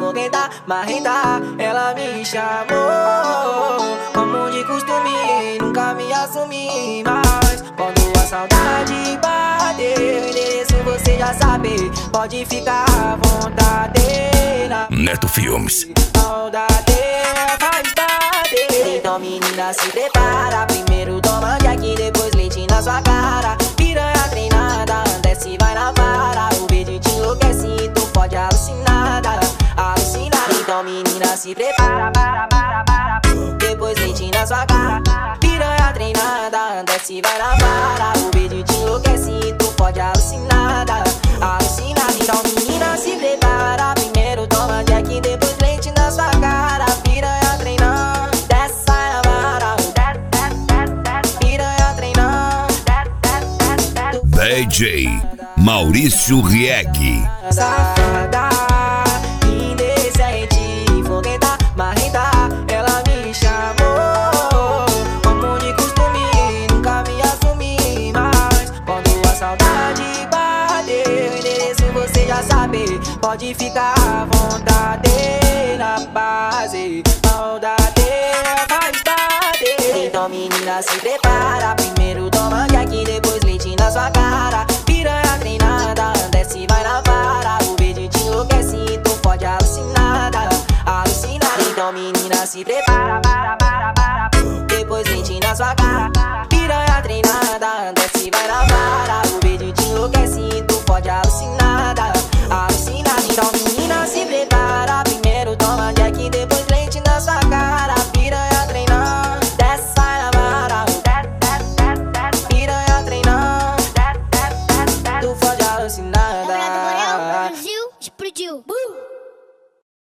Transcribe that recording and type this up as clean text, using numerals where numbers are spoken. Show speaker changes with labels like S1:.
S1: foguenta, marrenta, ela me chamou. Como de costume, nunca me assumi. Mas quando a saudade bater, o endereço você já sabe, pode ficar à vontade.
S2: Neto Filmes.
S1: Saudade faz bater. Então menina se prepara, primeiro toma Jack, depois leite na sua cara. Piranha treinada, desce vai na vara. O vídeo te enlouquece, tu pode alucinada, alucinada. Então menina se prepara, para, depois leite na sua cara. Piranha treinada, desce vai na vara. O vídeo te enlouquece, tu pode alucinada, alucinada. Então menina se prepara, primeiro toma Jack, depois leite na sua cara. Piranha treinando, desce vai na vara. Piranha treinando,
S2: DJ Maurício Rieg.
S1: safada, indecente, foguenta, marrenta, ela me chamou. Como de costume, nunca me assumi. Mas quando a saudade bater, o endereço você já sabe, pode ficar à vontade. Na base, saudade faz bater. Então menina se prepara, primeiro toma Jack, depois leite na sua cara. Piranha treinada, desce vai na vara. O vídeo te enlouquece, tu pode alucinada, alucinada. Então menina se prepara, para, depois leite na sua cara. Piranha treinada, desce vai na vara. O vídeo te enlouquece, tu pode alucinada, alucinada. Então menina se prepara, primeiro toma Jack, depois leite na sua cara. Piranha treinando, desce vai na vara. Piranha treinando, tu pode alucinada.
S3: Brasil explodiu.